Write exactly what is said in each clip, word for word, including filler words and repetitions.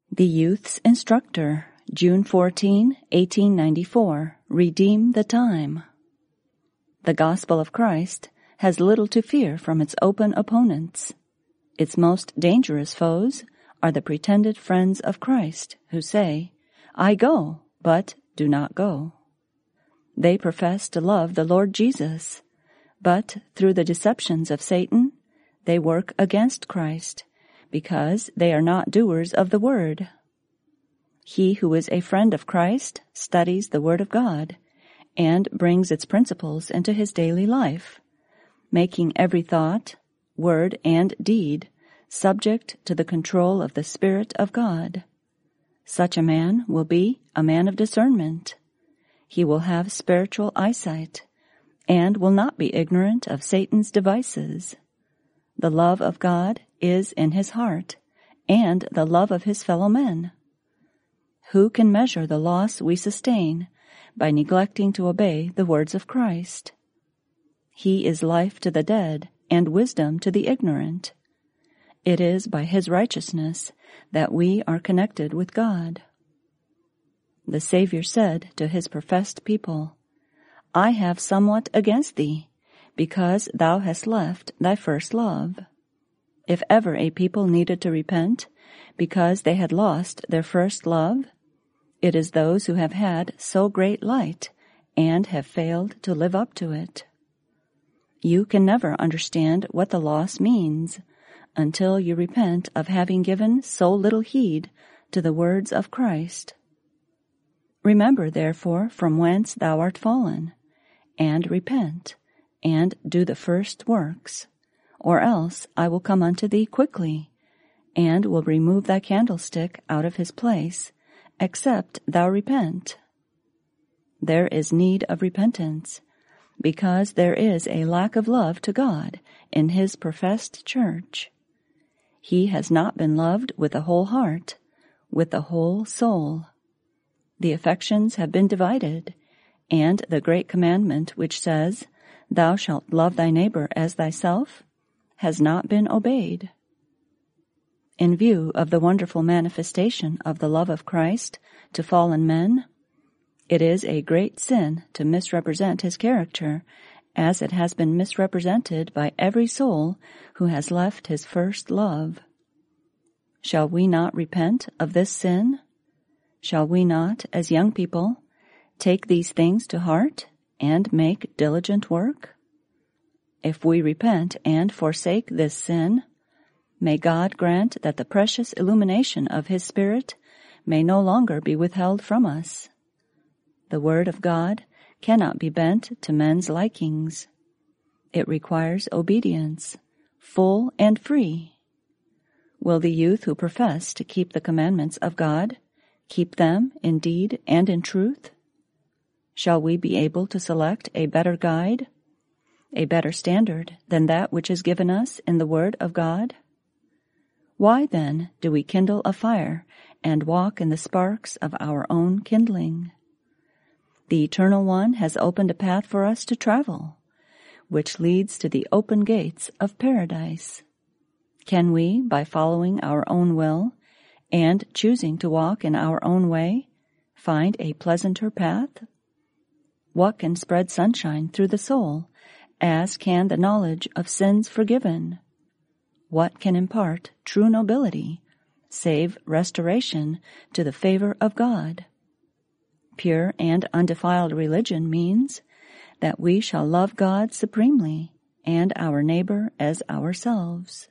The Youth's Instructor, June fourteenth, eighteen ninety-four. Redeem the Time. The Gospel of Christ has little to fear from its open opponents. Its most dangerous foes are the pretended friends of Christ who say, "I go, but do not go." They profess to love the Lord Jesus, but through the deceptions of Satan, they work against Christ, because they are not doers of the Word. He who is a friend of Christ studies the Word of God and brings its principles into his daily life, making every thought, word, and deed subject to the control of the Spirit of God. Such a man will be a man of discernment. He will have spiritual eyesight and will not be ignorant of Satan's devices. The love of God is in his heart, and the love of his fellow men. Who can measure the loss we sustain by neglecting to obey the words of Christ? He is life to the dead and wisdom to the ignorant. It is by his righteousness that we are connected with God. The Savior said to his professed people, "I have somewhat against thee, because thou hast left thy first love." If ever a people needed to repent because they had lost their first love, it is those who have had so great light and have failed to live up to it. You can never understand what the loss means until you repent of having given so little heed to the words of Christ. Remember, therefore, from whence thou art fallen, and repent, and do the first works, or else I will come unto thee quickly, and will remove thy candlestick out of his place, except thou repent. There is need of repentance, because there is a lack of love to God in his professed church. He has not been loved with the whole heart, with the whole soul. The affections have been divided, and the great commandment which says, "Thou shalt love thy neighbor as thyself," has not been obeyed. In view of the wonderful manifestation of the love of Christ to fallen men, it is a great sin to misrepresent his character, as it has been misrepresented by every soul who has left his first love. Shall we not repent of this sin? Shall we not, as young people, take these things to heart and make diligent work? If we repent and forsake this sin, may God grant that the precious illumination of his Spirit may no longer be withheld from us. The Word of God cannot be bent to men's likings. It requires obedience, full and free. Will the youth who profess to keep the commandments of God keep them in deed and in truth? Shall we be able to select a better guide, a better standard than that which is given us in the Word of God? Why, then, do we kindle a fire and walk in the sparks of our own kindling? The Eternal One has opened a path for us to travel, which leads to the open gates of paradise. Can we, by following our own will and choosing to walk in our own way, find a pleasanter path? What can spread sunshine through the soul, as can the knowledge of sins forgiven? What can impart true nobility, save restoration to the favor of God? Pure and undefiled religion means that we shall love God supremely and our neighbor as ourselves.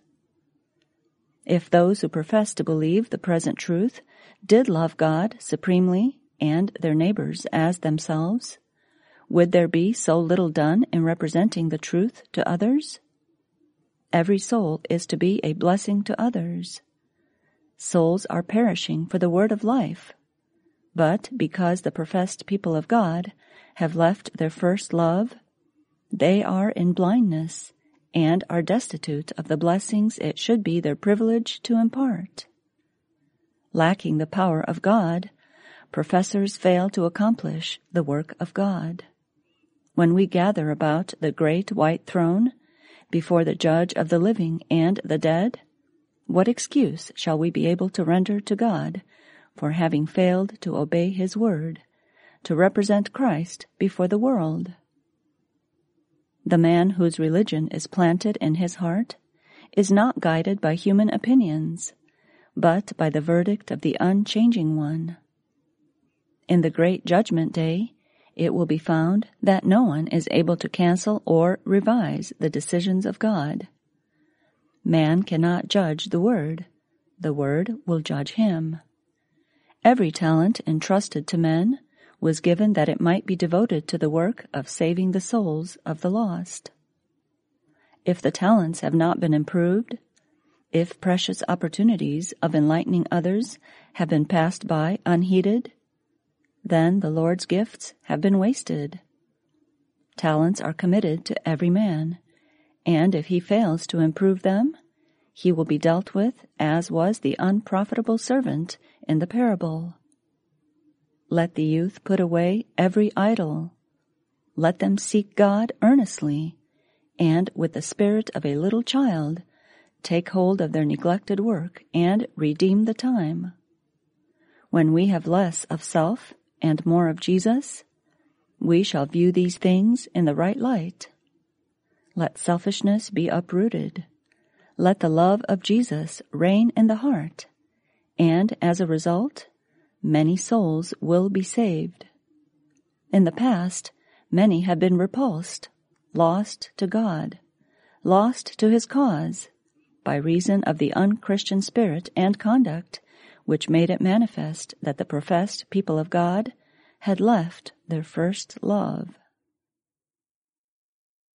If those who profess to believe the present truth did love God supremely and their neighbors as themselves, would there be so little done in representing the truth to others? Every soul is to be a blessing to others. Souls are perishing for the word of life, but because the professed people of God have left their first love, they are in blindness and are destitute of the blessings it should be their privilege to impart. Lacking the power of God, professors fail to accomplish the work of God. When we gather about the great white throne before the Judge of the living and the dead, what excuse shall we be able to render to God for having failed to obey His word, to represent Christ before the world? The man whose religion is planted in his heart is not guided by human opinions, but by the verdict of the unchanging One. In the great judgment day, it will be found that no one is able to cancel or revise the decisions of God. Man cannot judge the Word. The Word will judge him. Every talent entrusted to men was given that it might be devoted to the work of saving the souls of the lost. If the talents have not been improved, if precious opportunities of enlightening others have been passed by unheeded, then the Lord's gifts have been wasted. Talents are committed to every man, and if he fails to improve them, he will be dealt with as was the unprofitable servant in the parable. Let the youth put away every idol. Let them seek God earnestly, and with the spirit of a little child, take hold of their neglected work and redeem the time. When we have less of self and more of Jesus, we shall view these things in the right light. Let selfishness be uprooted. Let the love of Jesus reign in the heart, and as a result, many souls will be saved. In the past, many have been repulsed, lost to God, lost to His cause, by reason of the unchristian spirit and conduct, which made it manifest that the professed people of God had left their first love.